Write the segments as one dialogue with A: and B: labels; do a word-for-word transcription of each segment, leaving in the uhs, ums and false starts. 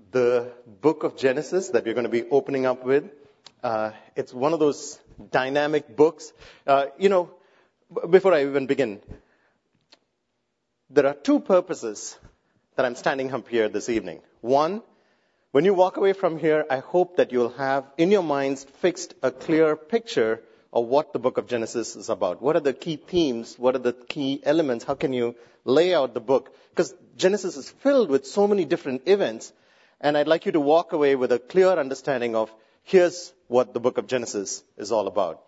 A: the book of Genesis that we're going to be opening up with. Uh, it's one of those dynamic books. Uh, you know, b- before I even begin, there are two purposes that I'm standing up here this evening. One, when you walk away from here, I hope that you'll have in your minds fixed a clear picture of what the book of Genesis is about. What are the key themes? What are the key elements? How can you lay out the book? Because Genesis is filled with so many different events, and I'd like you to walk away with a clear understanding of here's what the book of Genesis is all about.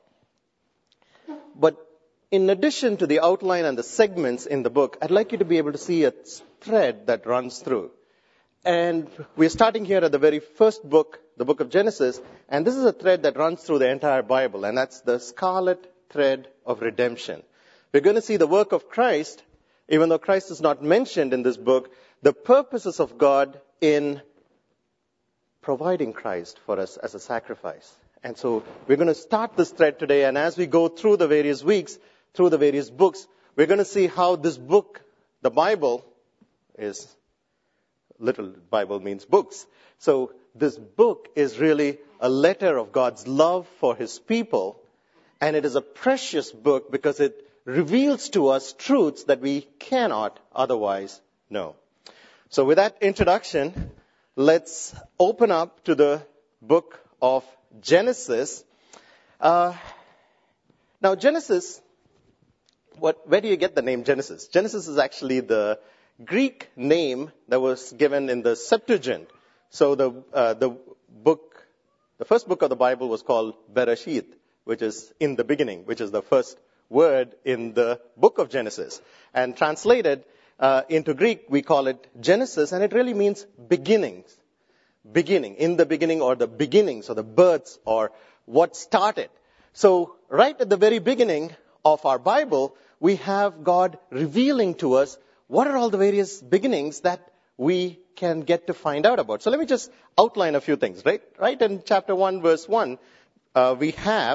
A: But in addition to the outline and the segments in the book, I'd like you to be able to see a thread that runs through. And we're starting here at the very first book, the book of Genesis, and this is a thread that runs through the entire Bible, and that's the scarlet thread of redemption. We're going to see the work of Christ, even though Christ is not mentioned in this book, the purposes of God in providing Christ for us as a sacrifice. And so we're going to start this thread today, and as we go through the various weeks, through the various books, we're going to see how this book, the Bible, is Little Bible means books. So this book is really a letter of God's love for his people. And it is a precious book because it reveals to us truths that we cannot otherwise know. So with that introduction, let's open up to the book of Genesis. Uh, now Genesis, what, where do you get the name Genesis? Genesis is actually the Greek name that was given in the Septuagint. So the uh, the book, the first book of the Bible was called Bereshit, which is in the beginning, which is the first word in the book of Genesis. And translated uh, into Greek, we call it Genesis, and it really means beginnings. Beginning, in the beginning, or the beginnings, or the births, or what started. So right at the very beginning of our Bible, we have God revealing to us what are all the various beginnings that we can get to find out about. So let me just outline a few things, right? Right in chapter one, verse one, uh, we have,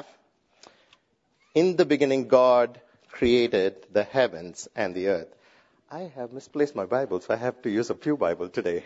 A: in the beginning, God created the heavens and the earth. I have misplaced my Bible, so I have to use a Pew Bible today.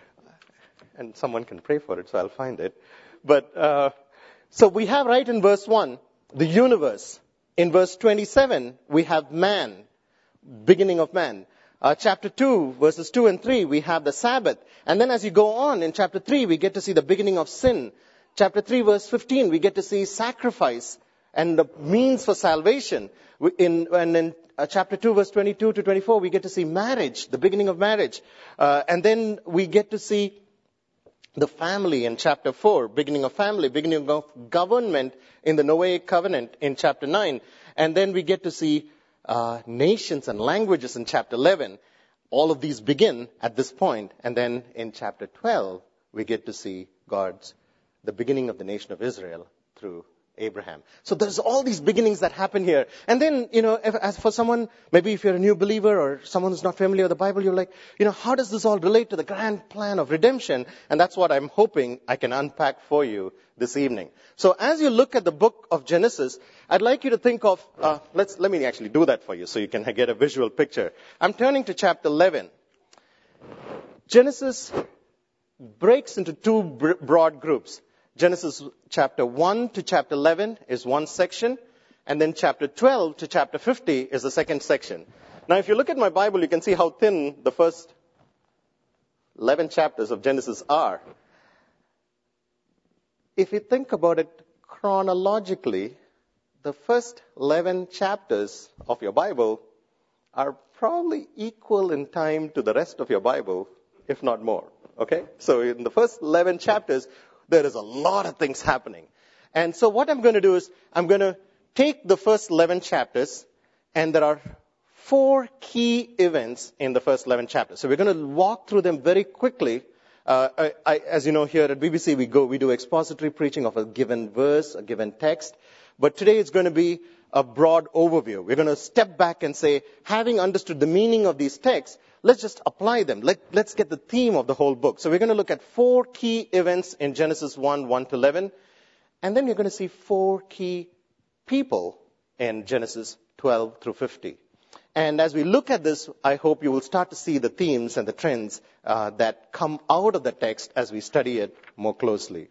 A: And someone can pray for it, so I'll find it. But, uh, so we have right in verse one, the universe. In verse twenty-seven, we have man, beginning of man. Uh, chapter two, verses two and three, we have the Sabbath. And then as you go on, in chapter three, we get to see the beginning of sin. Chapter three, verse fifteen, we get to see sacrifice and the means for salvation. We, in, and in uh, chapter two, verse twenty-two to twenty-four, we get to see marriage, the beginning of marriage. Uh, and then we get to see the family in chapter four, beginning of family, beginning of government in the Noahic covenant in chapter nine. And then we get to see Uh, nations and languages in chapter eleven. All of these begin at this point. And then in chapter twelve, we get to see God's, the beginning of the nation of Israel through Abraham. So there's all these beginnings that happen here. And then, you know, if, as for someone, maybe if you're a new believer or someone who's not familiar with the Bible, you're like, you know, how does this all relate to the grand plan of redemption? And that's what I'm hoping I can unpack for you this evening. So as you look at the book of Genesis, I'd like you to think of, uh, let's, let me actually do that for you so you can get a visual picture. I'm turning to chapter eleven. Genesis breaks into two br- broad groups. Genesis chapter one to chapter eleven is one section, and then chapter twelve to chapter fifty is the second section. Now, if you look at my Bible, you can see how thin the first eleven chapters of Genesis are. If you think about it chronologically, the first eleven chapters of your Bible are probably equal in time to the rest of your Bible, if not more. Okay? So in the first eleven chapters, there is a lot of things happening. And so what I'm going to do is, I'm going to take the first eleven chapters, and there are four key events in the first eleven chapters. So we're going to walk through them very quickly. Uh, I, I, as you know, here at B B C, we go, we do expository preaching of a given verse, a given text. But today it's going to be a broad overview. We're going to step back and say, having understood the meaning of these texts, let's just apply them. Let, let's get the theme of the whole book. So we're going to look at four key events in Genesis one, one to eleven. And then we're going to see four key people in Genesis twelve through fifty. And as we look at this, I hope you will start to see the themes and the trends uh, that come out of the text as we study it more closely.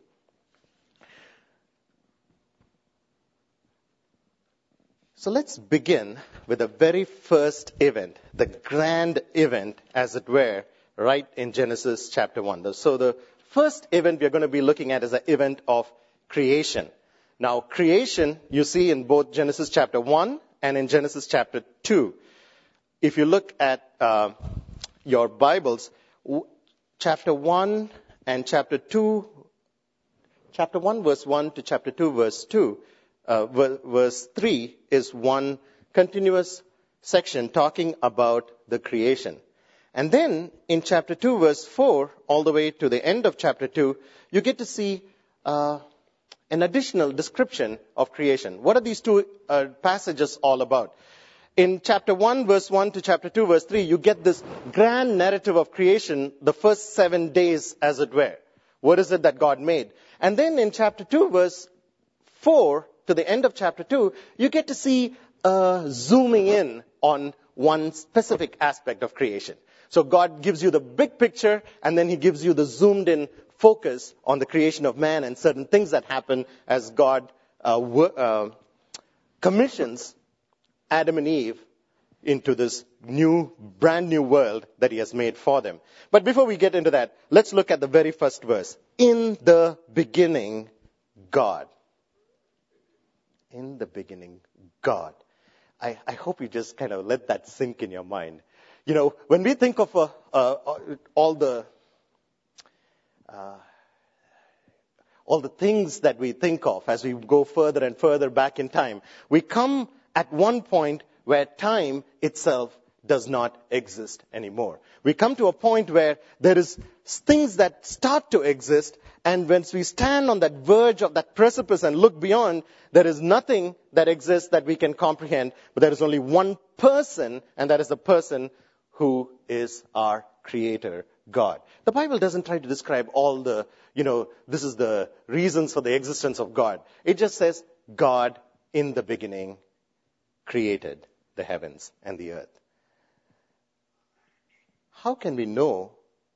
A: So let's begin with the very first event, the grand event, as it were, right in Genesis chapter one. So the first event we are going to be looking at is the event of creation. Now, creation, you see in both Genesis chapter one and in Genesis chapter two. If you look at uh, your Bibles, w- chapter one and chapter two, chapter one verse one to chapter two verse two, uh, v- verse three is one continuous section talking about the creation. And then in chapter two verse four, all the way to the end of chapter two, you get to see uh, an additional description of creation. What are these two uh, passages all about? In chapter one, verse one to chapter two, verse three, you get this grand narrative of creation, the first seven days, as it were. What is it that God made? And then in chapter two, verse four, to the end of chapter two, you get to see uh, zooming in on one specific aspect of creation. So God gives you the big picture, and then he gives you the zoomed in focus on the creation of man and certain things that happen as God uh, w- uh, commissions Adam and Eve into this new, brand new world that he has made for them. But before we get into that, let's look at the very first verse. In the beginning, God. In the beginning, God. I, I hope you just kind of let that sink in your mind. You know, when we think of uh, uh, all the uh, all the things that we think of as we go further and further back in time, we come at one point where time itself does not exist anymore. We come to a point where there is things that start to exist, and when we stand on that verge of that precipice and look beyond, there is nothing that exists that we can comprehend, but there is only one person, and that is the person who is our Creator, God. The Bible doesn't try to describe all the, you know, this is the reasons for the existence of God. It just says, God in the beginning created the heavens and the earth. How can we know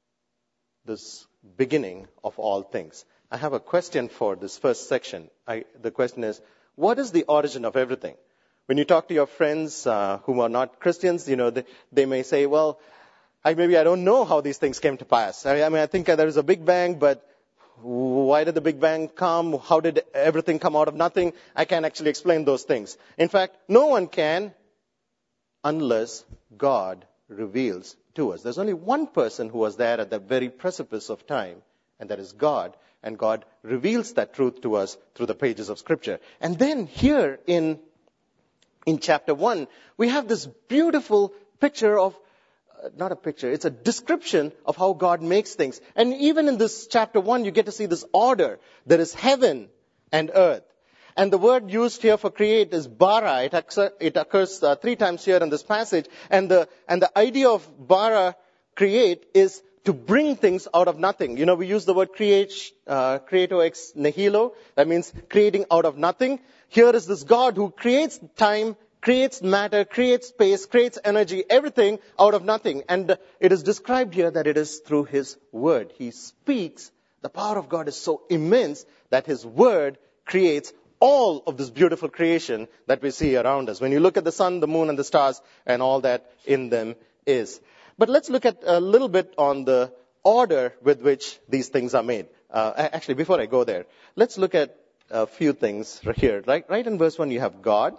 A: this beginning of all things? I have a question for this first section. I, the question is, what is the origin of everything? When you talk to your friends uh, who are not Christians, you know, they, they may say, well, I, maybe I don't know how these things came to pass. I, I mean, I think there is a Big Bang, but why did the Big Bang come? How did everything come out of nothing? I can't actually explain those things. In fact, no one can unless God reveals to us. There's only one person who was there at the very precipice of time, and that is God. And God reveals that truth to us through the pages of Scripture. And then here in, in chapter one, we have this beautiful picture of not a picture, it's a description of how God makes things. And even in this chapter one, you get to see this order. There is heaven and earth. And the word used here for create is bara. It occurs, it occurs uh, three times here in this passage. And the, and the idea of bara, create, is to bring things out of nothing. You know, we use the word create, uh, creato ex nihilo. That means creating out of nothing. Here is this God who creates time, creates matter, creates space, creates energy, everything out of nothing. And it is described here that it is through His Word. He speaks. The power of God is so immense that His Word creates all of this beautiful creation that we see around us. When you look at the sun, the moon, and the stars, and all that in them is. But let's look at a little bit on the order with which these things are made. Uh, actually, before I go there, let's look at a few things right here. Right, right in verse one, you have God.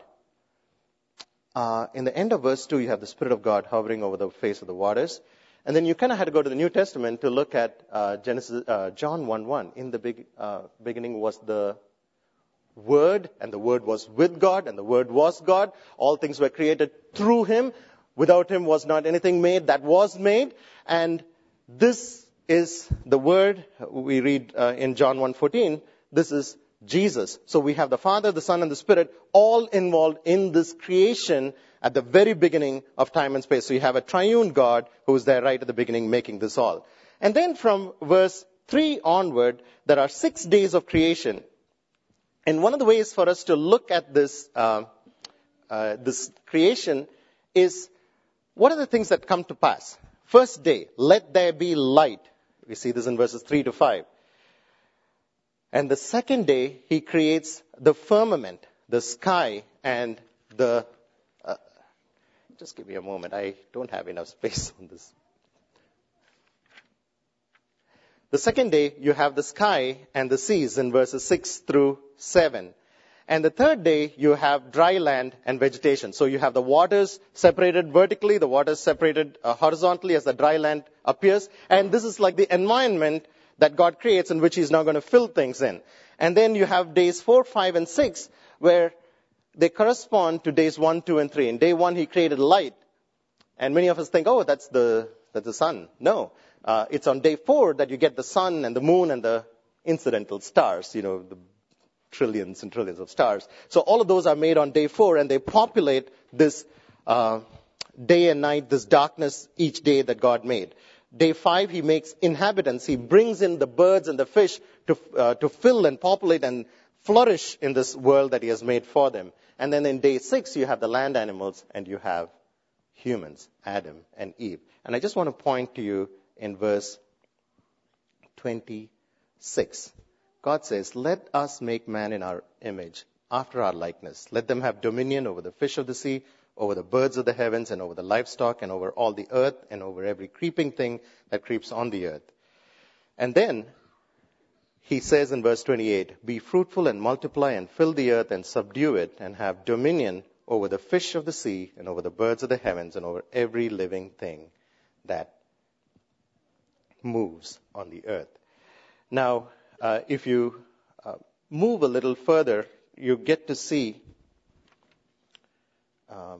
A: Uh, in the end of verse two, you have the Spirit of God hovering over the face of the waters. And then you kind of had to go to the New Testament to look at uh, Genesis, uh, John one one. In the big, uh, beginning was the Word, and the Word was with God, and the Word was God. All things were created through Him. Without Him was not anything made that was made. And this is the Word. We read uh, in John one fourteen, this is Jesus. So we have the Father, the Son, and the Spirit all involved in this creation at the very beginning of time and space. So you have a triune God who is there right at the beginning making this all. And then from verse three onward, there are six days of creation. And one of the ways for us to look at this, uh, uh, this creation is what are the things that come to pass? First day, let there be light. We see this in verses three to five. And the second day, he creates the firmament, the sky, and the... Uh, just give me a moment. I don't have enough space on this. The second day, you have the sky and the seas in verses six through seven. And the third day, you have dry land and vegetation. So you have the waters separated vertically, the waters separated uh, horizontally as the dry land appears. And this is like the environment that God creates in which he's now going to fill things in. And then you have days four, five, and six, where they correspond to days one, two, and three. In day one, he created light. And many of us think, oh, that's the, that's the sun. No. Uh, it's on day four that you get the sun and the moon and the incidental stars, you know, the trillions and trillions of stars. So all of those are made on day four, and they populate this uh, day and night, this darkness each day that God made. Day five, he makes inhabitants. He brings in the birds and the fish to uh, to fill and populate and flourish in this world that he has made for them. And then in day six, you have the land animals and you have humans, Adam and Eve. And I just want to point to you in verse twenty-six. God says, let us make man in our image, after our likeness. Let them have dominion over the fish of the sea, over the birds of the heavens, and over the livestock, and over all the earth, and over every creeping thing that creeps on the earth. And then he says in verse twenty-eight, be fruitful and multiply and fill the earth and subdue it, and have dominion over the fish of the sea, and over the birds of the heavens, and over every living thing that moves on the earth. Now, uh, if you uh, move a little further, you get to see um,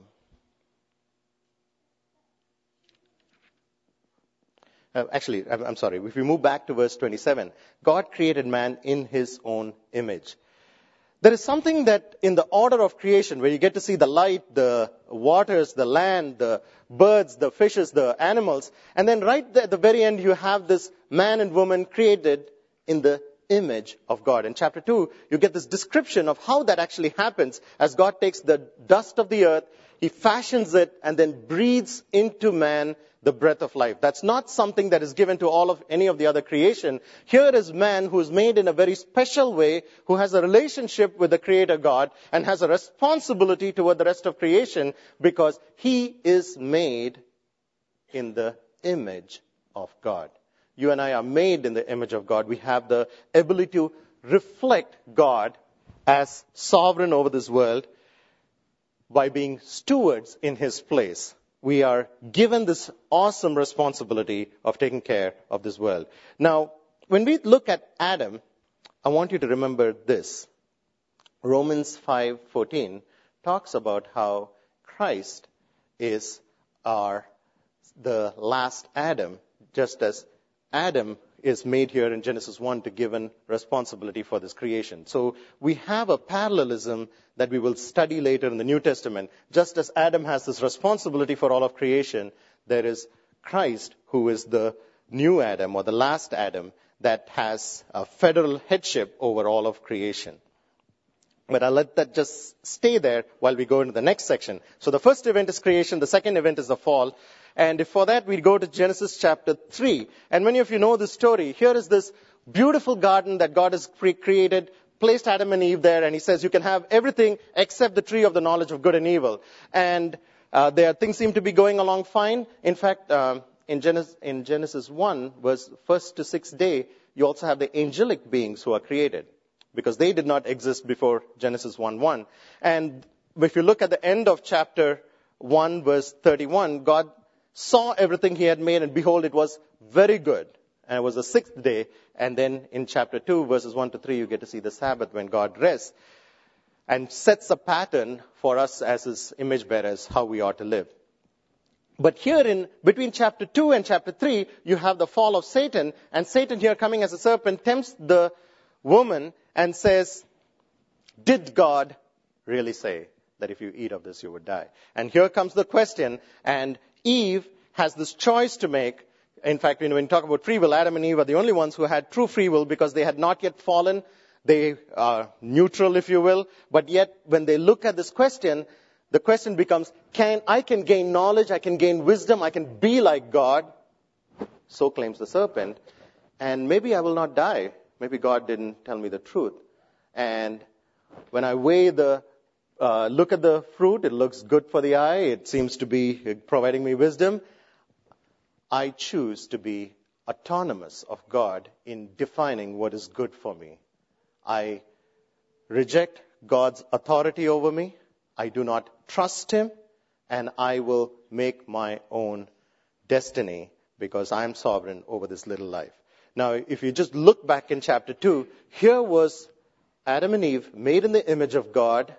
A: uh, actually, I'm, I'm sorry, if we move back to verse twenty-seven, God created man in his own image. There is something that in the order of creation, where you get to see the light, the waters, the land, the birds, the fishes, the animals, and then right there at the very end, you have this man and woman created in the image of God. In chapter two, you get this description of how that actually happens as God takes the dust of the earth, he fashions it, and then breathes into man the breath of life. That's not something that is given to all of any of the other creation. Here is man who is made in a very special way, who has a relationship with the Creator God and has a responsibility toward the rest of creation because he is made in the image of God. You and I are made in the image of God. We have the ability to reflect God as sovereign over this world by being stewards in his place. We are given this awesome responsibility of taking care of this world. Now, when we look at Adam, I want you to remember this. Romans five fourteen talks about how Christ is our the last Adam, just as Adam is made here in Genesis one to given responsibility for this creation. So we have a parallelism that we will study later in the New Testament. Just as Adam has this responsibility for all of creation, there is Christ who is the new Adam or the last Adam that has a federal headship over all of creation. But I'll let that just stay there while we go into the next section. So the first event is creation, the second event is the fall. And for that, we go to Genesis chapter three. And many of you know this story. Here is this beautiful garden that God has created, placed Adam and Eve there, and he says you can have everything except the tree of the knowledge of good and evil. And uh, there things seem to be going along fine. In fact, um, in, Genesis, in Genesis one, verse first to sixth day, you also have the angelic beings who are created, because they did not exist before Genesis one one. And if you look at the end of chapter one, verse thirty-one, God saw everything he had made, and behold, it was very good. And it was the sixth day. And then in chapter two, verses one to three, you get to see the Sabbath when God rests and sets a pattern for us as his image bearers, how we ought to live. But here in between chapter two and chapter three, you have the fall of Satan. And Satan here coming as a serpent tempts the woman and says, did God really say that if you eat of this, you would die? And here comes the question. And Eve has this choice to make. In fact, when we talk about free will, Adam and Eve are the only ones who had true free will because they had not yet fallen. They are neutral, if you will. But yet, when they look at this question, the question becomes, can I can gain knowledge, I can gain wisdom, I can be like God. So claims the serpent. And maybe I will not die. Maybe God didn't tell me the truth. And when I weigh the, uh, look at the fruit, it looks good for the eye. It seems to be providing me wisdom. I choose to be autonomous of God in defining what is good for me. I reject God's authority over me. I do not trust Him, and I will make my own destiny because I am sovereign over this little life. Now, if you just look back in chapter two, here was Adam and Eve, made in the image of God,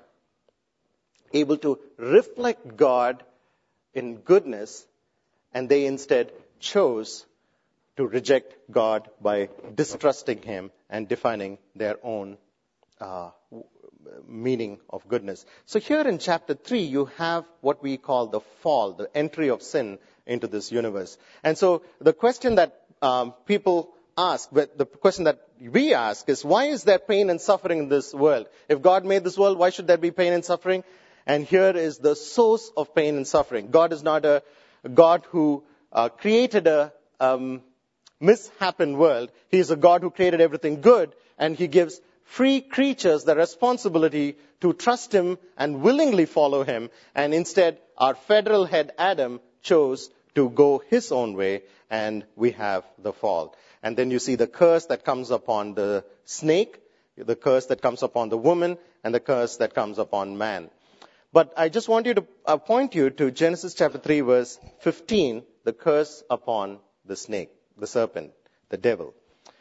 A: able to reflect God in goodness, and they instead chose to reject God by distrusting Him and defining their own uh, meaning of goodness. So here in chapter three, you have what we call the fall, the entry of sin into this universe. And so the question that um, people ask, but the question that we ask is, why is there pain and suffering in this world? If God made this world, why should there be pain and suffering? And here is the source of pain and suffering. God is not a, a God who uh, created a um, mishappen world. He is a God who created everything good, and He gives free creatures the responsibility to trust Him and willingly follow Him. And instead, our federal head Adam chose to go his own way, and we have the fall. And then you see the curse that comes upon the snake, the curse that comes upon the woman, and the curse that comes upon man. But I just want you to uh, point you to Genesis chapter three, verse fifteen, the curse upon the snake, the serpent, the devil.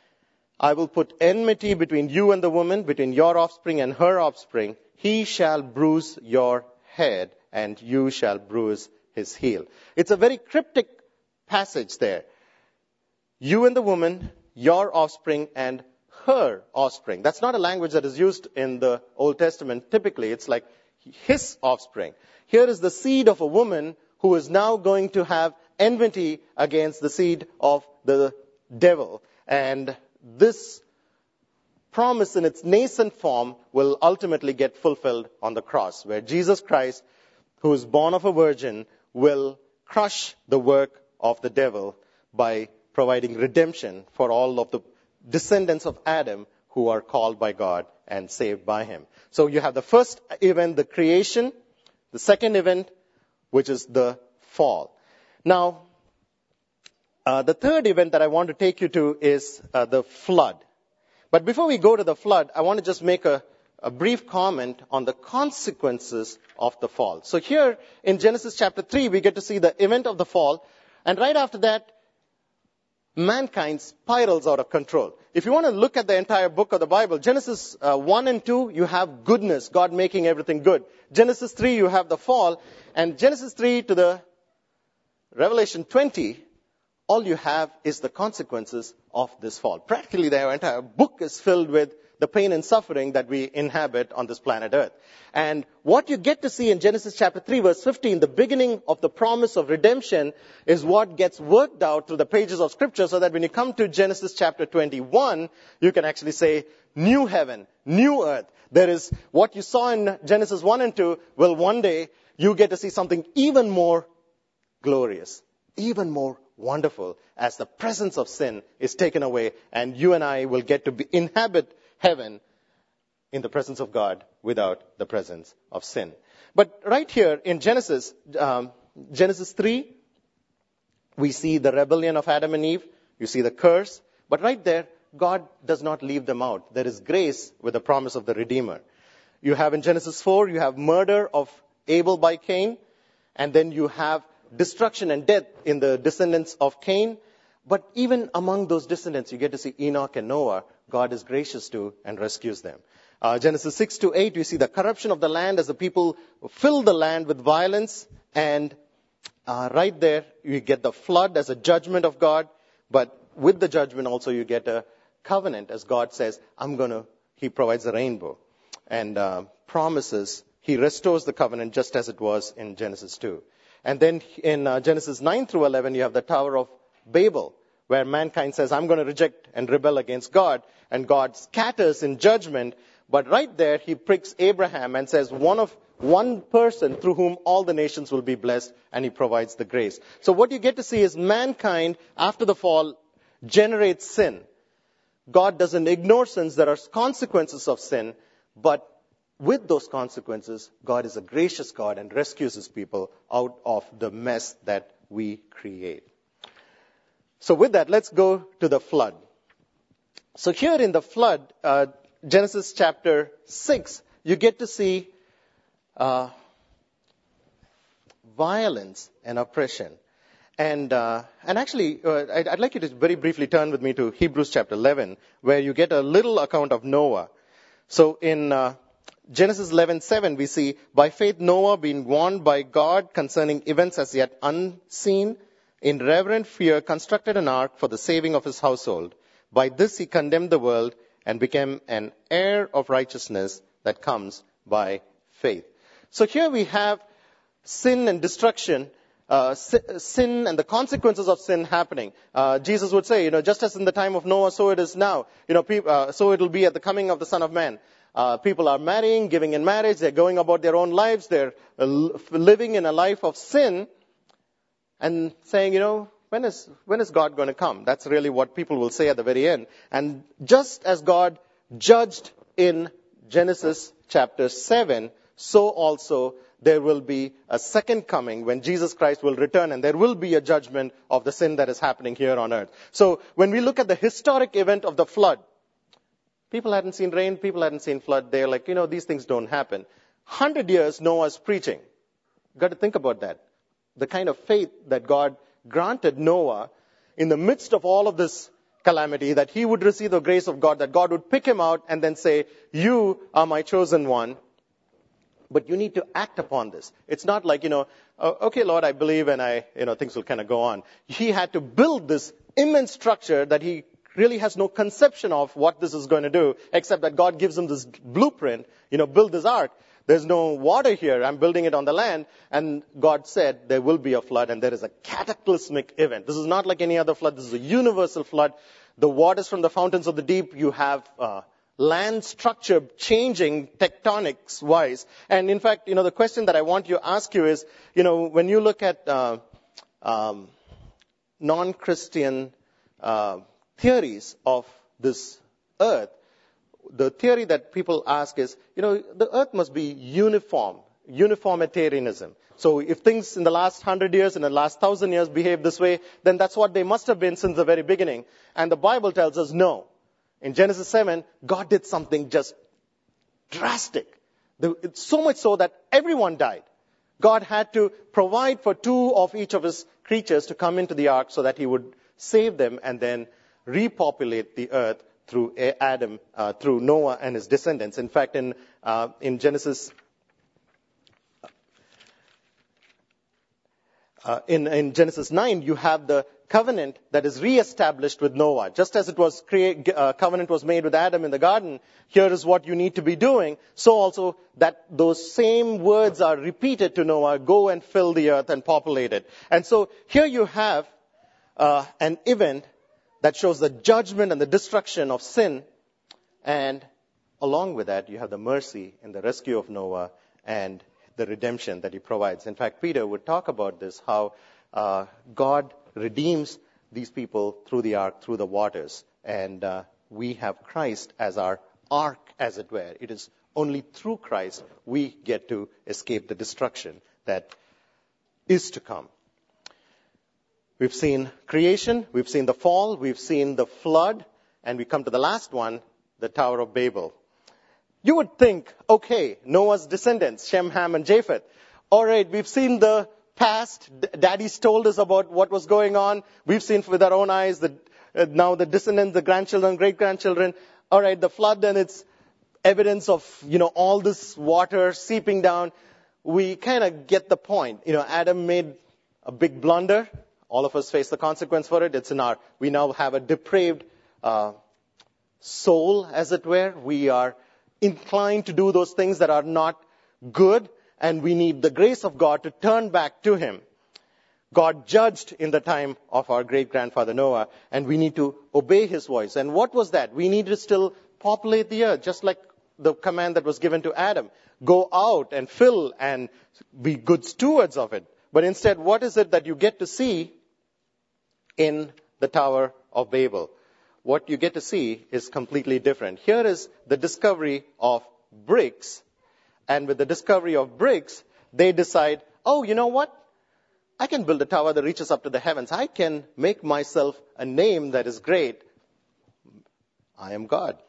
A: I will put enmity between you and the woman, between your offspring and her offspring. He shall bruise your head, and you shall bruise his heel. It's a very cryptic passage there. You and the woman, your offspring, and her offspring. That's not a language that is used in the Old Testament. Typically, it's like his offspring. Here is the seed of a woman who is now going to have enmity against the seed of the devil. And this promise in its nascent form will ultimately get fulfilled on the cross, where Jesus Christ, who is born of a virgin, will crush the work of the devil by providing redemption for all of the descendants of Adam who are called by God and saved by Him. So you have the first event, the creation, the second event, which is the fall. Now, uh, the third event that I want to take you to is uh, the flood. But before we go to the flood, I want to just make a, a brief comment on the consequences of the fall. So here in Genesis chapter three, we get to see the event of the fall. And right after that, mankind spirals out of control. If you want to look at the entire book of the Bible, Genesis uh, one and two, you have goodness, God making everything good. Genesis three, you have the fall. And Genesis three to the Revelation twenty, all you have is the consequences of this fall. Practically, the entire book is filled with the pain and suffering that we inhabit on this planet Earth. And what you get to see in Genesis chapter three, verse fifteen, the beginning of the promise of redemption, is what gets worked out through the pages of Scripture, so that when you come to Genesis chapter twenty-one, you can actually say, new heaven, new earth. There is what you saw in Genesis one and two, well, one day you get to see something even more glorious, even more wonderful, as the presence of sin is taken away, and you and I will get to be, inhabit heaven in the presence of God without the presence of sin. But right here in Genesis, um, Genesis three, we see the rebellion of Adam and Eve. You see the curse. But right there, God does not leave them out. There is grace with the promise of the Redeemer. You have in Genesis four, you have murder of Abel by Cain. And then you have destruction and death in the descendants of Cain. But even among those descendants, you get to see Enoch and Noah. God is gracious to and rescues them. Uh, Genesis six to eight, you see the corruption of the land as the people fill the land with violence. And uh, right there, you get the flood as a judgment of God. But with the judgment also, you get a covenant, as God says, I'm going to, He provides a rainbow and uh, promises. He restores the covenant just as it was in Genesis two. And then in uh, Genesis nine through eleven, you have the Tower of Babel, where mankind says, I'm going to reject and rebel against God. And God scatters in judgment. But right there, he pricks Abraham and says, one of one person through whom all the nations will be blessed, and he provides the grace. So what you get to see is mankind, after the fall, generates sin. God doesn't ignore sins. There are consequences of sin, but with those consequences, God is a gracious God and rescues his people out of the mess that we create. So with that, let's go to the flood. So here in the flood, uh, Genesis chapter six, you get to see uh, violence and oppression. And uh, and actually, uh, I'd, I'd like you to very briefly turn with me to Hebrews chapter eleven, where you get a little account of Noah. So in uh, Genesis eleven seven, we see, by faith Noah, being warned by God concerning events as yet unseen, in reverent fear constructed an ark for the saving of his household. By this he condemned the world and became an heir of righteousness that comes by faith. So here we have sin and destruction, uh, sin and the consequences of sin happening. Uh, Jesus would say, you know, just as in the time of Noah, so it is now. You know, pe- uh, so it will be at the coming of the Son of Man. Uh, people are marrying, giving in marriage, they're going about their own lives, they're uh, living in a life of sin, and saying, you know, when is when is God going to come? That's really what people will say at the very end. And just as God judged in Genesis chapter seven, so also there will be a second coming when Jesus Christ will return, and there will be a judgment of the sin that is happening here on earth. So when we look at the historic event of the flood, people hadn't seen rain, people hadn't seen flood. They're like, you know, these things don't happen. Hundred years Noah's preaching. You've got to think about that. The kind of faith that God granted Noah in the midst of all of this calamity, that he would receive the grace of God, that God would pick him out and then say, you are my chosen one, but you need to act upon this. It's not like, you know, uh, okay, Lord, I believe, and I, you know, things will kind of go on. He had to build this immense structure that he really has no conception of what this is going to do, except that God gives him this blueprint, you know, build this ark. There's no water here. I'm building it on the land. And God said there will be a flood, and there is a cataclysmic event. This is not like any other flood. This is a universal flood. The waters from the fountains of the deep, you have uh, land structure changing tectonics-wise. And in fact, you know, the question that I want to ask you is, you know, when you look at uh, um, non-Christian uh, theories of this earth, the theory that people ask is, you know, the earth must be uniform, uniformitarianism. So if things in the last hundred years, in the last thousand years behave this way, then that's what they must have been since the very beginning. And the Bible tells us no. In Genesis seven, God did something just drastic. It's so much so that everyone died. God had to provide for two of each of his creatures to come into the ark so that he would save them and then repopulate the earth through Adam, uh, through Noah and his descendants. In fact, in uh, in Genesis, uh, in in Genesis nine, you have the covenant that is reestablished with Noah. Just as it was create, uh, covenant was made with Adam in the garden, here is what you need to be doing. So also that those same words are repeated to Noah: go and fill the earth and populate it. And so here you have uh, an event that shows the judgment and the destruction of sin. And along with that, you have the mercy and the rescue of Noah and the redemption that he provides. In fact, Peter would talk about this, how uh, God redeems these people through the ark, through the waters. And uh, we have Christ as our ark, as it were. It is only through Christ we get to escape the destruction that is to come. We've seen creation, we've seen the fall, we've seen the flood, and we come to the last one, the Tower of Babel. You would think, okay, Noah's descendants, Shem, Ham, and Japheth. All right, we've seen the past. Daddy's told us about what was going on. We've seen with our own eyes the, uh, now the descendants, the grandchildren, great-grandchildren. All right, the flood and its evidence of, you know, all this water seeping down. We kind of get the point. You know, Adam made a big blunder. All of us face the consequence for it. It's in our, we now have a depraved uh, soul, as it were. We are inclined to do those things that are not good, and we need the grace of God to turn back to him. God judged in the time of our great-grandfather Noah, and we need to obey his voice. And what was that? We need to still populate the earth, just like the command that was given to Adam. Go out and fill and be good stewards of it. But instead, what is it that you get to see in the Tower of Babel? What you get to see is completely different. Here is the discovery of bricks. And with the discovery of bricks, they decide, oh, you know what? I can build a tower that reaches up to the heavens. I can make myself a name that is great. I am God.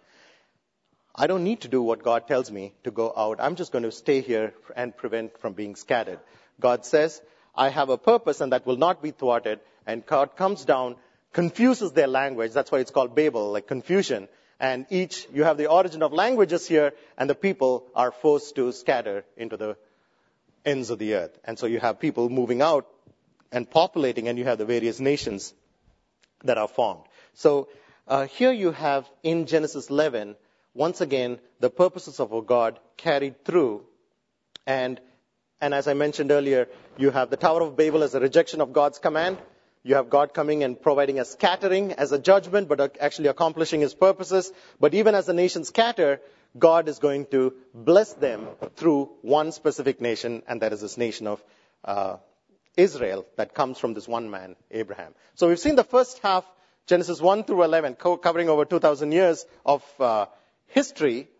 A: I don't need to do what God tells me to go out. I'm just going to stay here and prevent from being scattered. God says, I have a purpose and that will not be thwarted. And God comes down, confuses their language. That's why it's called Babel, like confusion. And each, you have the origin of languages here, and the people are forced to scatter into the ends of the earth. And so you have people moving out and populating, and you have the various nations that are formed. So uh, here you have in Genesis eleven, once again, the purposes of our God carried through. And, and as I mentioned earlier, you have the Tower of Babel as a rejection of God's command. You have God coming and providing a scattering as a judgment, but actually accomplishing his purposes. But even as the nations scatter, God is going to bless them through one specific nation, and that is this nation of uh, Israel that comes from this one man, Abraham. So we've seen the first half, Genesis one through eleven, co- covering over two thousand years of uh, history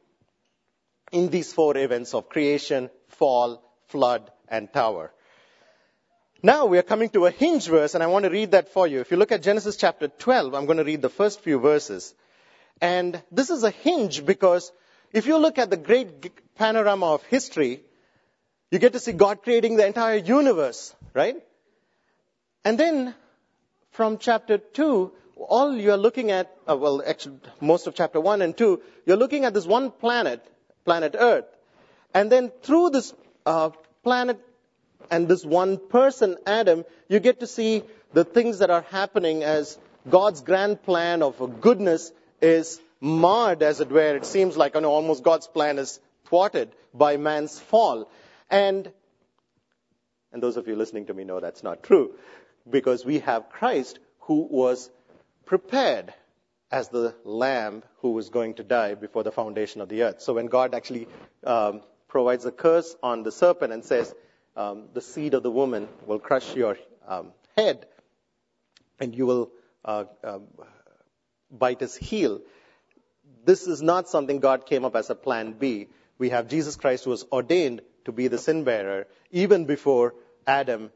A: in these four events of creation, fall, flood, and tower. Now we are coming to a hinge verse, and I want to read that for you. If you look at Genesis chapter twelve, I'm going to read the first few verses. And this is a hinge because if you look at the great panorama of history, you get to see God creating the entire universe, right? And then from chapter two, all you're looking at, uh, well, actually most of chapter one and two, you're looking at this one planet, planet Earth. And then through this uh, planet and this one person, Adam, you get to see the things that are happening as God's grand plan of goodness is marred, as it were. It seems like you know, almost God's plan is thwarted by man's fall. And, and those of you listening to me know that's not true, because we have Christ who was prepared as the lamb who was going to die before the foundation of the earth. So when God actually um, provides a curse on the serpent and says, Um, the seed of the woman will crush your um, head, and you will uh, uh, bite his heel. This is not something God came up as a plan B. We have Jesus Christ who was ordained to be the sin bearer even before Adam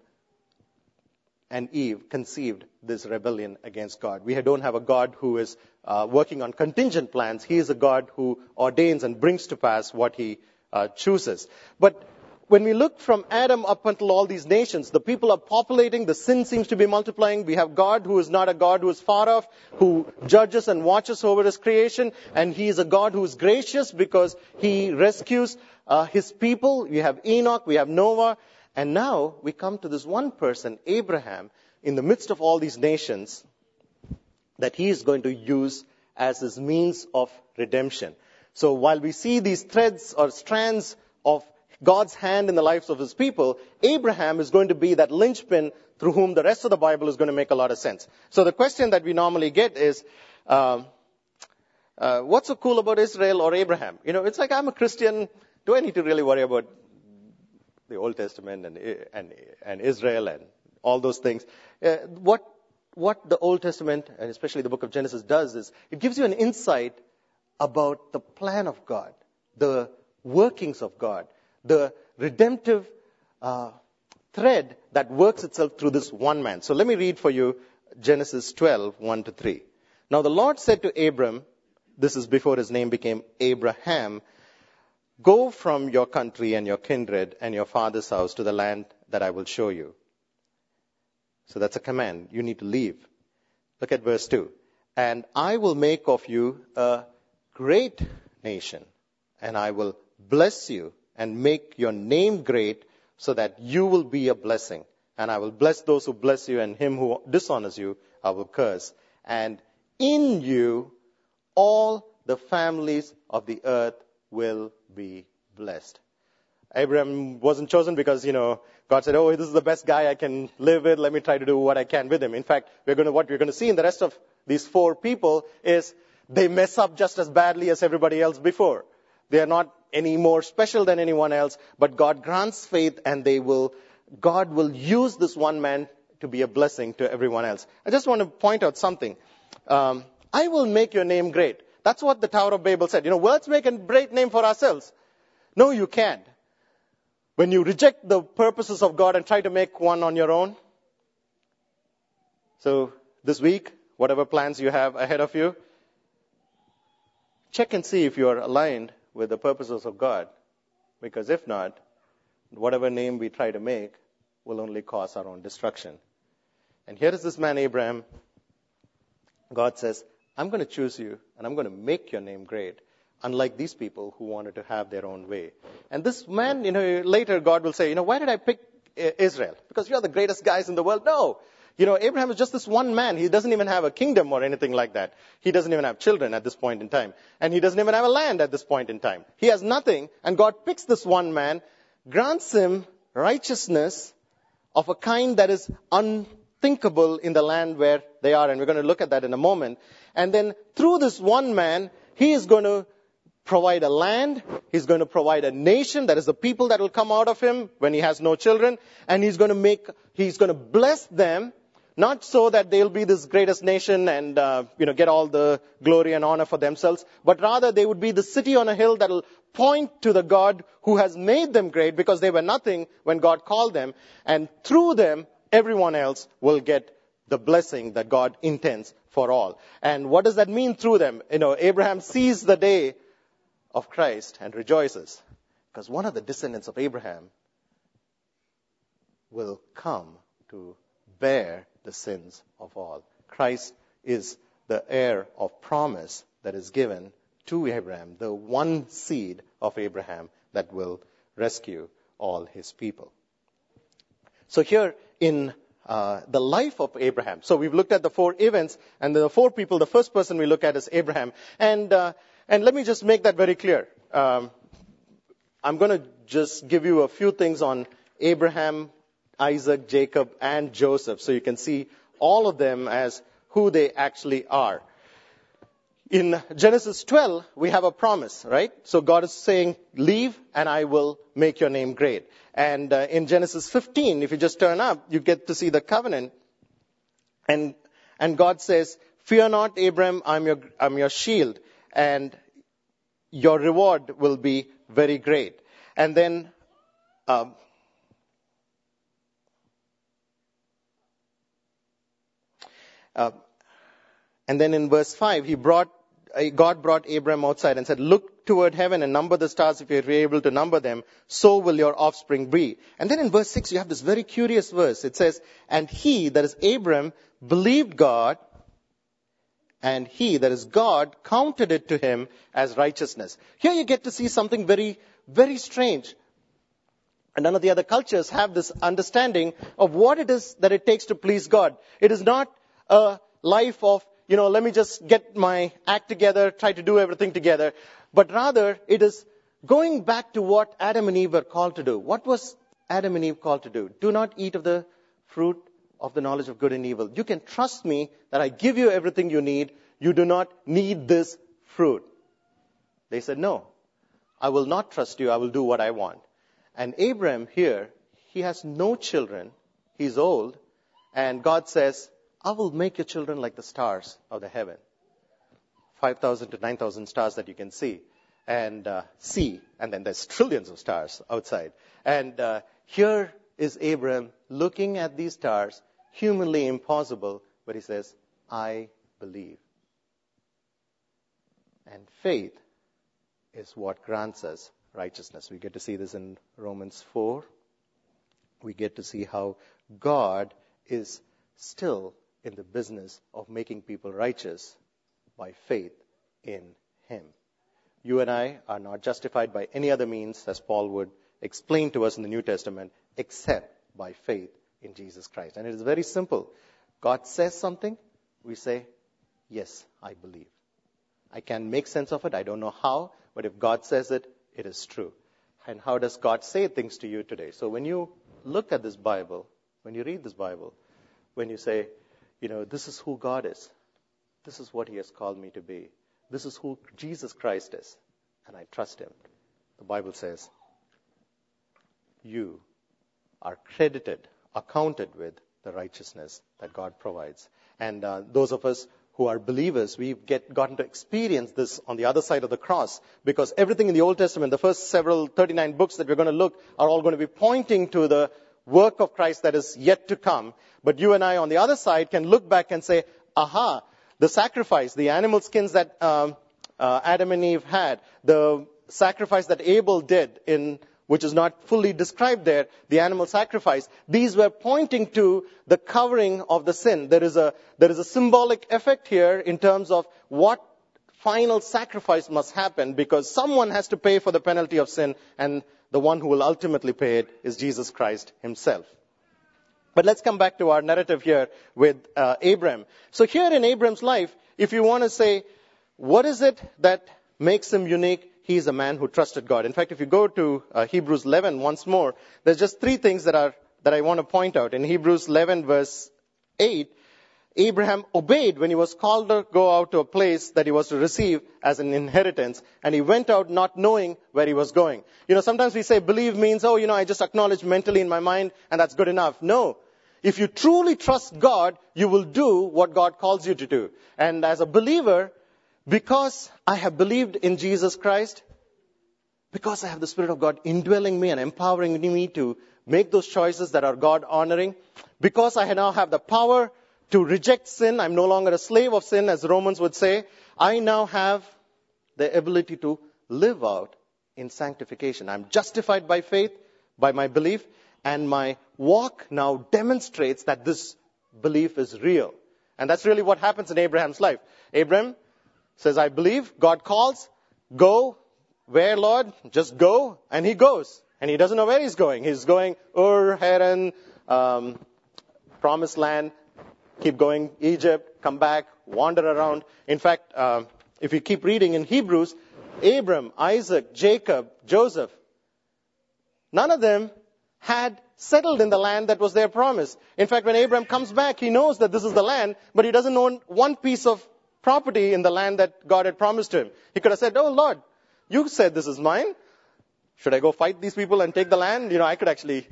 A: and Eve conceived this rebellion against God. We don't have a God who is uh, working on contingent plans. He is a God who ordains and brings to pass what he uh, chooses. But when we look from Adam up until all these nations, the people are populating, the sin seems to be multiplying. We have God who is not a God who is far off, who judges and watches over his creation, and he is a God who is gracious because he rescues uh, his people. We have Enoch, we have Noah, and now we come to this one person, Abraham, in the midst of all these nations, that he is going to use as his means of redemption. So while we see these threads or strands of God's hand in the lives of his people, Abraham is going to be that linchpin through whom the rest of the Bible is going to make a lot of sense. So the question that we normally get is, um, uh, what's so cool about Israel or Abraham? You know, it's like, I'm a Christian. Do I need to really worry about the Old Testament and and, and Israel and all those things? Uh, what what the Old Testament, and especially the book of Genesis, does is it gives you an insight about the plan of God, the workings of God, the redemptive uh, thread that works itself through this one man. So let me read for you Genesis twelve, one to three. Now the Lord said to Abram, this is before his name became Abraham, go from your country and your kindred and your father's house to the land that I will show you. So that's a command. You need to leave. Look at verse two. And I will make of you a great nation, and I will bless you and make your name great, so that you will be a blessing. And I will bless those who bless you, and him who dishonors you I will curse. And in you all the families of the earth will be blessed. Abraham wasn't chosen because, you know, God said, oh, this is the best guy I can live with. Let me try to do what I can with him. In fact, we're going to, what we're going to see in the rest of these four people is they mess up just as badly as everybody else before. They are not any more special than anyone else, but God grants faith, and they will, God will use this one man to be a blessing to everyone else. I just want to point out something. Um, I will make your name great. That's what the Tower of Babel said. You know, let's make a great name for ourselves. No, you can't. When you reject the purposes of God and try to make one on your own. So this week, whatever plans you have ahead of you, check and see if you are aligned with the purposes of God. Because if not, whatever name we try to make will only cause our own destruction. And here is this man, Abraham. God says, I'm going to choose you, and I'm going to make your name great, unlike these people who wanted to have their own way. And this man, you know, later God will say, you know, why did I pick Israel? Because you're the greatest guys in the world? No. You know, Abraham is just this one man. He doesn't even have a kingdom or anything like that. He doesn't even have children at this point in time. And he doesn't even have a land at this point in time. He has nothing. And God picks this one man, grants him righteousness of a kind that is unthinkable in the land where they are. And we're going to look at that in a moment. And then through this one man, he is going to provide a land. He's going to provide a nation. That is the people that will come out of him when he has no children. And he's going to make, he's going to bless them. Not so that they'll be this greatest nation and, uh, you know, get all the glory and honor for themselves, but rather they would be the city on a hill that will point to the God who has made them great, because they were nothing when God called them. And through them, everyone else will get the blessing that God intends for all. And what does that mean through them? You know, Abraham sees the day of Christ and rejoices, because one of the descendants of Abraham will come to bear the sins of all. Christ is the heir of promise that is given to Abraham, the one seed of Abraham that will rescue all his people. So here in uh, the life of Abraham, so we've looked at the four events, and the four people, the first person we look at is Abraham. And uh, and let me just make that very clear. Um, I'm going to just give you a few things on Abraham, Isaac, Jacob, and Joseph, so you can see all of them as who they actually are. In Genesis twelve, we have a promise, right? So God is saying, leave and I will make your name great. And uh, in Genesis fifteen, if you just turn up, you get to see the covenant. And and God says, fear not, Abram, I'm your, I'm your shield, and your reward will be very great. And then, um, uh, and then in verse five, he brought, God brought Abram outside and said, look toward heaven and number the stars if you're able to number them. So will your offspring be. And then in verse six, you have this very curious verse. It says, and he, that is Abram, believed God, and he, that is God, counted it to him as righteousness. Here you get to see something very, very strange. And none of the other cultures have this understanding of what it is that it takes to please God. It is not a life of, you know, let me just get my act together, try to do everything together. But rather, it is going back to what Adam and Eve were called to do. What was Adam and Eve called to do? Do not eat of the fruit of the knowledge of good and evil. You can trust me that I give you everything you need. You do not need this fruit. They said, no, I will not trust you. I will do what I want. And Abraham here, he has no children. He's old. And God says, I will make your children like the stars of the heaven. five thousand to nine thousand stars that you can see and uh, see. And then there's trillions of stars outside. And uh, here is Abraham looking at these stars, humanly impossible, but he says, I believe. And faith is what grants us righteousness. We get to see this in Romans four. We get to see how God is still in the business of making people righteous by faith in him. You and I are not justified by any other means, as Paul would explain to us in the New Testament, except by faith in Jesus Christ. And it is very simple. God says something, we say, yes, I believe. I can make sense of it. I don't know how, but if God says it, it is true. And how does God say things to you today? So when you look at this Bible, when you read this Bible, when you say, you know, this is who God is. This is what he has called me to be. This is who Jesus Christ is. and I trust him, the Bible says, you are credited, accounted with the righteousness that God provides. And uh, those of us who are believers, we've get, gotten to experience this on the other side of the cross, because everything in the Old Testament, the first several thirty-nine books that we're going to look, are all going to be pointing to the work of Christ that is yet to come. But you and I on the other side can look back and say, aha, the sacrifice, the animal skins that um, uh, Adam and Eve had, the sacrifice that Abel did, in which is not fully described there, the animal sacrifice, these were pointing to the covering of the sin. There is a, there is a symbolic effect here in terms of what final sacrifice must happen, because someone has to pay for the penalty of sin, and the one who will ultimately pay it is Jesus Christ himself. But let's come back to our narrative here with uh, Abraham. So here in Abraham's life, if you want to say, what is it that makes him unique? He's a man who trusted God. In fact, if you go to uh, Hebrews eleven once more, there's just three things that are that I want to point out. In Hebrews eleven verse eight, Abraham obeyed when he was called to go out to a place that he was to receive as an inheritance, and he went out not knowing where he was going. You know, sometimes we say believe means, oh, you know, I just acknowledge mentally in my mind and that's good enough. No. If you truly trust God, you will do what God calls you to do. And as a believer, because I have believed in Jesus Christ, because I have the Spirit of God indwelling me and empowering me to make those choices that are God-honoring, because I now have the power to reject sin, I'm no longer a slave of sin, as Romans would say, I now have the ability to live out in sanctification. I'm justified by faith, by my belief, and my walk now demonstrates that this belief is real. And that's really what happens in Abraham's life. Abraham says, I believe. God calls. Go. Where, Lord? Just go. And he goes. And he doesn't know where he's going. He's going Ur, Haran, um, Promised Land. Keep going. Egypt. Come back. Wander around. In fact, um, if you keep reading in Hebrews, Abram, Isaac, Jacob, Joseph, none of them had settled in the land that was their promise. In fact, when Abraham comes back, he knows that this is the land, but he doesn't own one piece of property in the land that God had promised him. He could have said, oh Lord, you said this is mine. Should I go fight these people and take the land? You know, I could actually,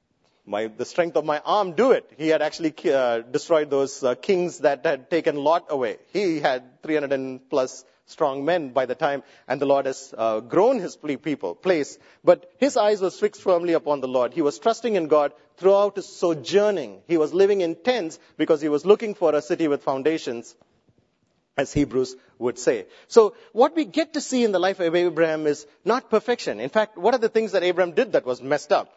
A: my the strength of my arm, do it. He had actually uh, destroyed those uh, kings that had taken Lot away. He had three hundred plus strong men by the time, and the Lord has uh, grown his people, place. But his eyes were fixed firmly upon the Lord. He was trusting in God throughout his sojourning. He was living in tents because he was looking for a city with foundations, as Hebrews would say. So what we get to see in the life of Abraham is not perfection. In fact, what are the things that Abraham did that was messed up?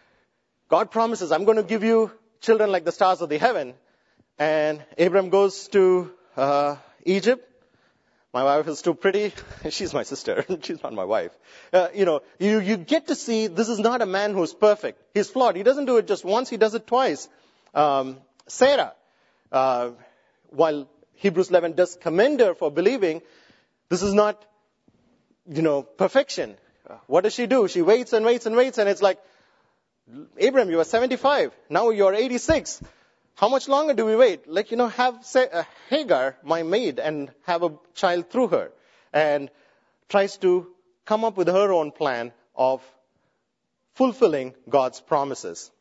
A: God promises, I'm going to give you children like the stars of the heaven. And Abraham goes to uh, Egypt. My wife is too pretty. She's my sister. She's not my wife. Uh, you know, you, you get to see this is not a man who's perfect. He's flawed. He doesn't do it just once. He does it twice. Um, Sarah, uh, while Hebrews eleven does commend her for believing, this is not, you know, perfection. Uh, what does she do? She waits and waits and waits, and it's like, Abraham, you are seventy-five. Now you are eighty-six. How much longer do we wait? Like, you know, have uh, Hagar, my maid, and have a child through her. And tries to come up with her own plan of fulfilling God's promises.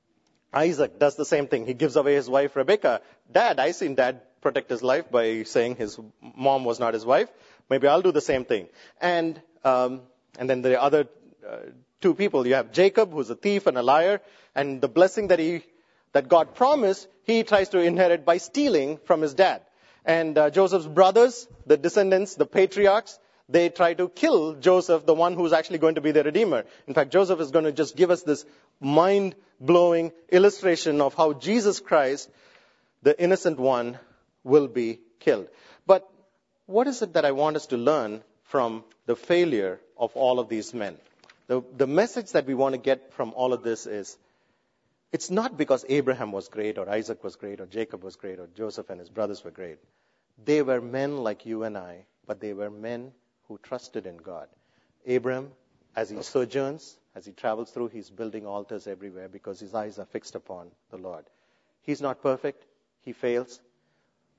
A: Isaac does the same thing. He gives away his wife, Rebekah. Dad, I seen Dad protect his life by saying his mom was not his wife. Maybe I'll do the same thing. And um, and then the other uh, two people. You have Jacob, who's a thief and a liar. And the blessing that he that God promised, he tries to inherit by stealing from his dad. And uh, Joseph's brothers, the descendants, the patriarchs, they try to kill Joseph, the one who's actually going to be the Redeemer. In fact, Joseph is going to just give us this mind-blowing illustration of how Jesus Christ, the innocent one, will be killed. But what is it that I want us to learn from the failure of all of these men? The, the message that we want to get from all of this is, it's not because Abraham was great, or Isaac was great, or Jacob was great, or Joseph and his brothers were great. They were men like you and I, but they were men who trusted in God. Abraham, as he sojourns, as he travels through, he's building altars everywhere because his eyes are fixed upon the Lord. He's not perfect. He fails.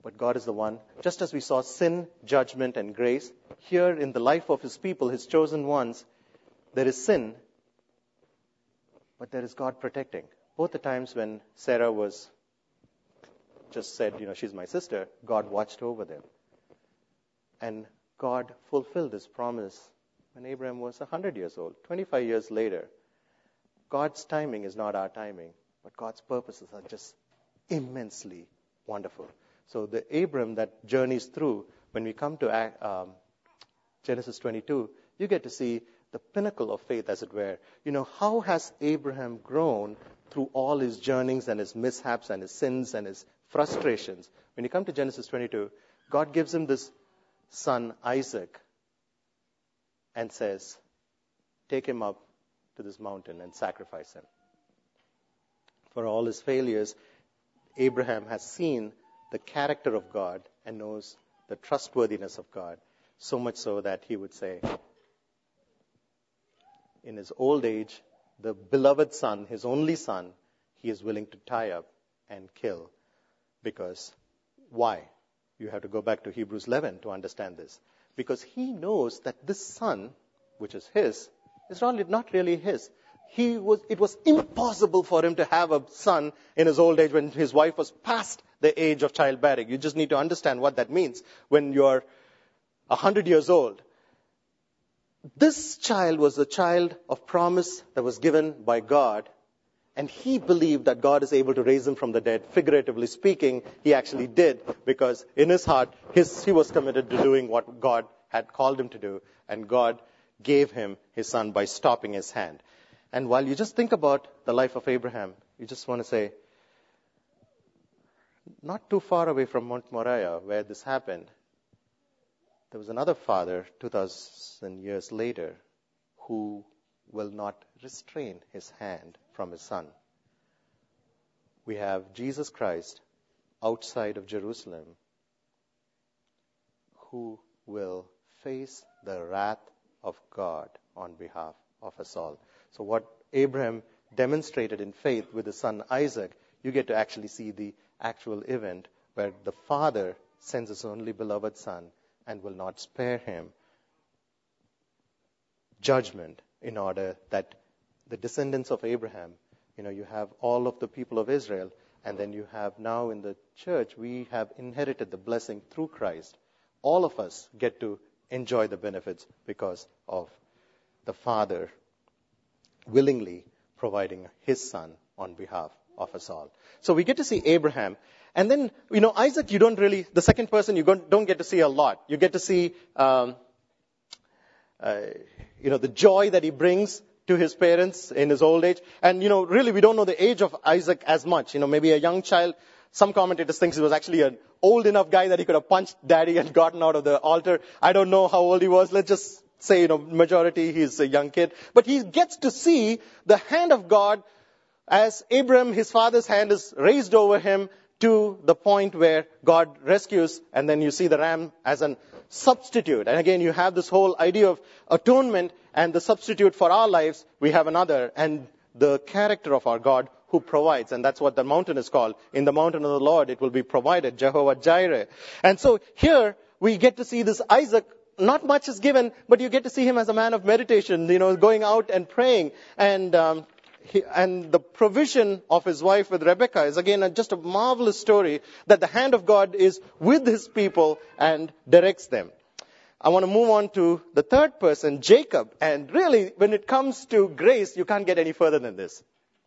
A: But God is the one, just as we saw sin, judgment, and grace, here in the life of his people, his chosen ones, there is sin, but there is God protecting. Both the times when Sarah was just said, you know, she's my sister, God watched over them. And God fulfilled his promise when Abraham was one hundred years old, twenty-five years later. God's timing is not our timing, but God's purposes are just immensely wonderful. So the Abram that journeys through, when we come to um, Genesis twenty-two, you get to see the pinnacle of faith, as it were. You know, how has Abraham grown through all his journeyings and his mishaps and his sins and his frustrations? When you come to Genesis twenty-two, God gives him this son, Isaac, and says, take him up to this mountain and sacrifice him. For all his failures, Abraham has seen the character of God and knows the trustworthiness of God, so much so that he would say, in his old age, the beloved son, his only son, he is willing to tie up and kill. Because, why? You have to go back to Hebrews eleven to understand this. Because he knows that this son, which is his, is not really his. He was, it was impossible for him to have a son in his old age when his wife was past the age of childbearing. You just need to understand what that means when you're one hundred years old. This child was a child of promise that was given by God, and he believed that God is able to raise him from the dead. Figuratively speaking, he actually did, because in his heart, his, he was committed to doing what God had called him to do, and God gave him his son by stopping his hand. And while you just think about the life of Abraham, you just want to say, not too far away from Mount Moriah, where this happened, there was another father, two thousand years later, who will not restrain his hand from his son. We have Jesus Christ outside of Jerusalem, who will face the wrath of God on behalf of us all. So what Abraham demonstrated in faith with his son Isaac, you get to actually see the actual event where the father sends his only beloved son and will not spare him judgment in order that the descendants of Abraham, you know, you have all of the people of Israel, and then you have now in the church, we have inherited the blessing through Christ. All of us get to enjoy the benefits because of the Father willingly providing his son on behalf of us all. So we get to see Abraham. And then, you know, Isaac, you don't really, the second person, you don't get to see a lot. You get to see, um, uh, you know, the joy that he brings to his parents in his old age. And, you know, really, we don't know the age of Isaac as much. You know, maybe a young child. Some commentators think he was actually an old enough guy that he could have punched daddy and gotten out of the altar. I don't know how old he was. Let's just say, you know, majority, he's a young kid. But he gets to see the hand of God as Abraham, his father's hand is raised over him to the point where God rescues, and then you see the ram as a substitute. And again, you have this whole idea of atonement and the substitute for our lives. We have another, and the character of our God who provides, and that's what the mountain is called. In the mountain of the Lord, it will be provided, Jehovah Jireh. And so here we get to see this Isaac. Not much is given, but you get to see him as a man of meditation, you know, going out and praying. And um, he, and the provision of his wife with Rebekah is again a, just a marvelous story that the hand of God is with his people and directs them. I want to move on to the third person, Jacob. And really, when it comes to grace, you can't get any further than this.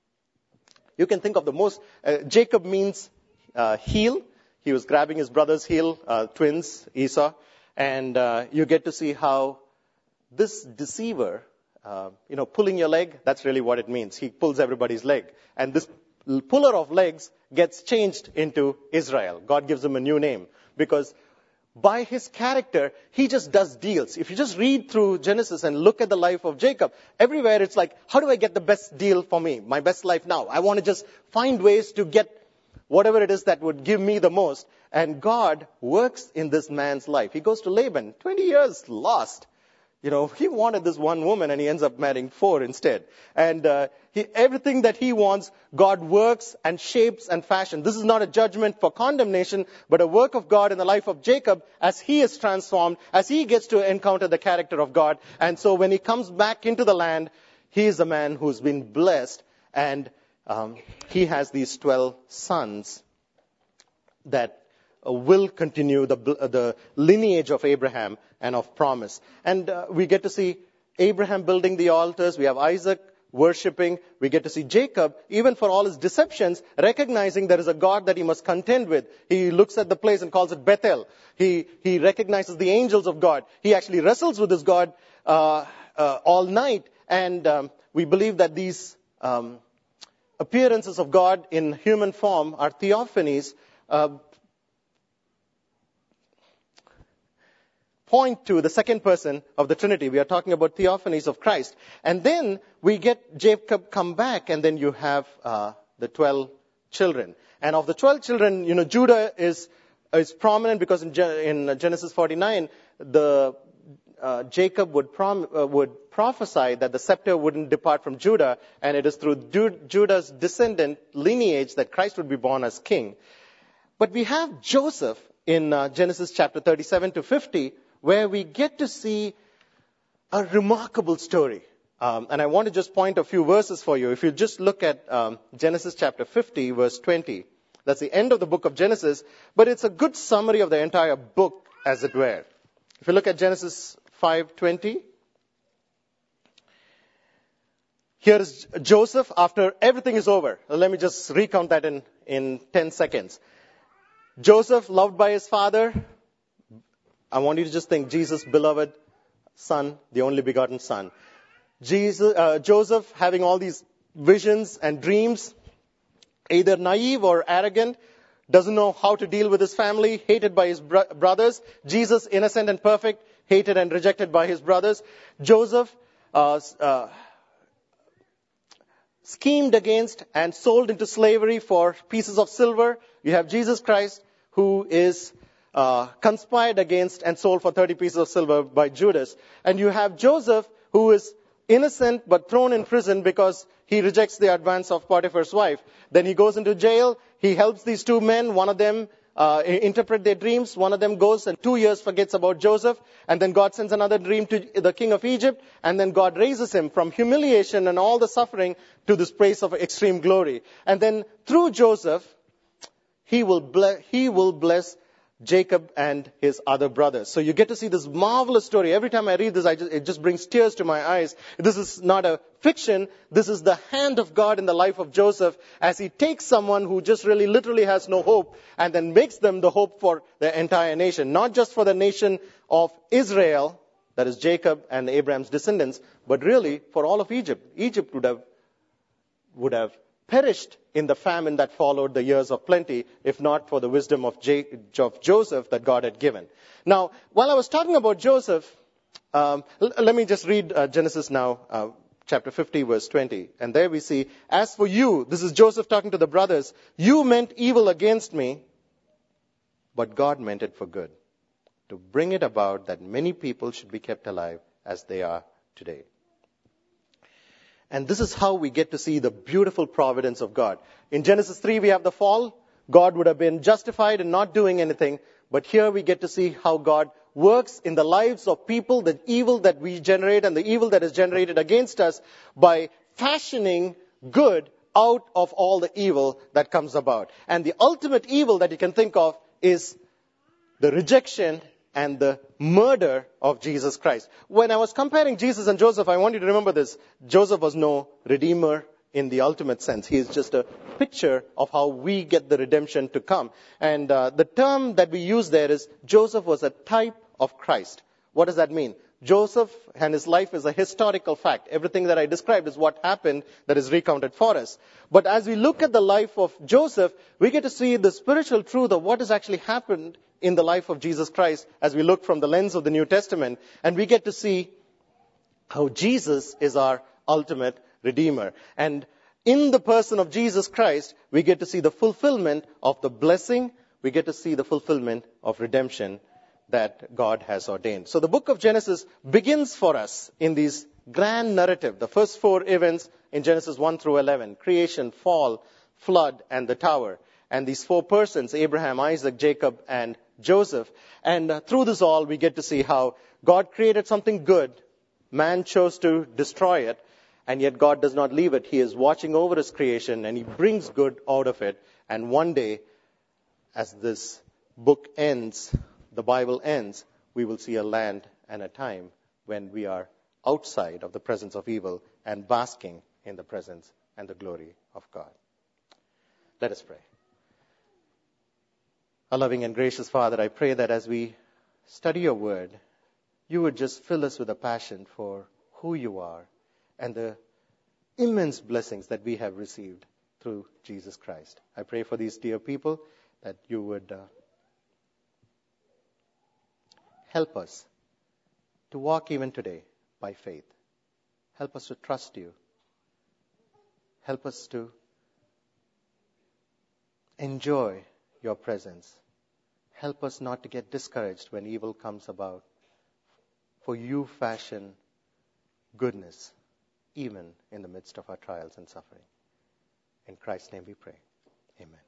A: You can think of the most, uh, Jacob means uh, heel. He was grabbing his brother's heel, uh, twins, Esau. And uh, you get to see how this deceiver, uh, you know, pulling your leg, that's really what it means. He pulls everybody's leg. And this puller of legs gets changed into Israel. God gives him a new name because by his character, he just does deals. If you just read through Genesis and look at the life of Jacob, everywhere it's like, how do I get the best deal for me, my best life now? I want to just find ways to get whatever it is that would give me the most. And God works in this man's life. He goes to Laban, twenty years lost. You know, he wanted this one woman and he ends up marrying four instead. And uh, he, everything that he wants, God works and shapes and fashions. This is not a judgment for condemnation, but a work of God in the life of Jacob as he is transformed, as he gets to encounter the character of God. And so when he comes back into the land, he is a man who's been blessed, and um, he has these twelve sons that uh, will continue the, the lineage of Abraham and of promise. And uh, we get to see Abraham building the altars. We have Isaac worshipping. We get to see Jacob, even for all his deceptions, recognizing there is a God that he must contend with. He looks at the place and calls it Bethel. He, he recognizes the angels of God. He actually wrestles with this God uh, uh, all night. And um, we believe that these um, appearances of God in human form are theophanies, uh, point to the second person of the Trinity. We are talking about theophanies of Christ. And then we get Jacob come back, and then you have uh, the twelve children. And of the twelve children, you know, Judah is is prominent because in, in Genesis forty-nine, the uh, Jacob would prom, uh, would prophesy that the scepter wouldn't depart from Judah, and it is through Ju- Judah's descendant lineage that Christ would be born as king. But we have Joseph in uh, Genesis chapter thirty-seven to fifty, where we get to see a remarkable story. Um, and I want to just point a few verses for you. If you just look at um, Genesis chapter fifty, verse twenty, that's the end of the book of Genesis, but it's a good summary of the entire book, as it were. If you look at Genesis five twenty, here is Joseph after everything is over. Let me just recount that in, in ten seconds. Joseph, loved by his father. I want you to just think, Jesus' beloved son, the only begotten son. Jesus, uh, Joseph having all these visions and dreams, either naive or arrogant, doesn't know how to deal with his family, hated by his bro- brothers. Jesus, innocent and perfect, hated and rejected by his brothers. Joseph, uh, uh, schemed against and sold into slavery for pieces of silver. You have Jesus Christ, who is Uh, conspired against and sold for thirty pieces of silver by Judas. And you have Joseph, who is innocent but thrown in prison because he rejects the advance of Potiphar's wife. Then he goes into jail. He helps these two men. One of them uh, interpret their dreams. One of them goes and two years forgets about Joseph. And then God sends another dream to the king of Egypt. And then God raises him from humiliation and all the suffering to this place of extreme glory. And then through Joseph, he will ble- he will bless Jacob and his other brothers. So you get to see this marvelous story. Every time I read this, I just, it just brings tears to my eyes. This is not a fiction. This is the hand of God in the life of Joseph as he takes someone who just really literally has no hope and then makes them the hope for the entire nation. Not just for the nation of Israel, that is Jacob and Abraham's descendants, but really for all of Egypt. Egypt would have, would have perished in the famine that followed the years of plenty, if not for the wisdom of, J- of Joseph that God had given. Now, while I was talking about Joseph, um, l- let me just read uh, Genesis now, uh, chapter fifty, verse twenty. And there we see, as for you, this is Joseph talking to the brothers, you meant evil against me, but God meant it for good, to bring it about that many people should be kept alive as they are today. And this is how we get to see the beautiful providence of God. In Genesis three, we have the fall. God would have been justified in not doing anything. But here we get to see how God works in the lives of people, the evil that we generate and the evil that is generated against us by fashioning good out of all the evil that comes about. And the ultimate evil that you can think of is the rejection and the murder of Jesus Christ. When I was comparing Jesus and Joseph, I want you to remember this. Joseph was no redeemer in the ultimate sense. He is just a picture of how we get the redemption to come. And uh, the term that we use there is Joseph was a type of Christ. What does that mean? Joseph and his life is a historical fact. Everything that I described is what happened that is recounted for us. But as we look at the life of Joseph, we get to see the spiritual truth of what has actually happened in the life of Jesus Christ as we look from the lens of the New Testament. And we get to see how Jesus is our ultimate Redeemer. And in the person of Jesus Christ, we get to see the fulfillment of the blessing. We get to see the fulfillment of redemption that God has ordained. So the book of Genesis begins for us in these grand narrative. The first four events in Genesis one through eleven, creation, fall, flood, and the tower. And these four persons, Abraham, Isaac, Jacob, and Joseph. And uh, through this all, we get to see how God created something good. Man chose to destroy it. And yet God does not leave it. He is watching over his creation, and he brings good out of it. And one day, as this book ends, the Bible ends, we will see a land and a time when we are outside of the presence of evil and basking in the presence and the glory of God. Let us pray. Our loving and gracious Father, I pray that as we study your word, you would just fill us with a passion for who you are and the immense blessings that we have received through Jesus Christ. I pray for these dear people that you would uh, help us to walk even today by faith. Help us to trust you. Help us to enjoy your presence. Help us not to get discouraged when evil comes about. For you fashion goodness even in the midst of our trials and suffering. In Christ's name we pray. Amen.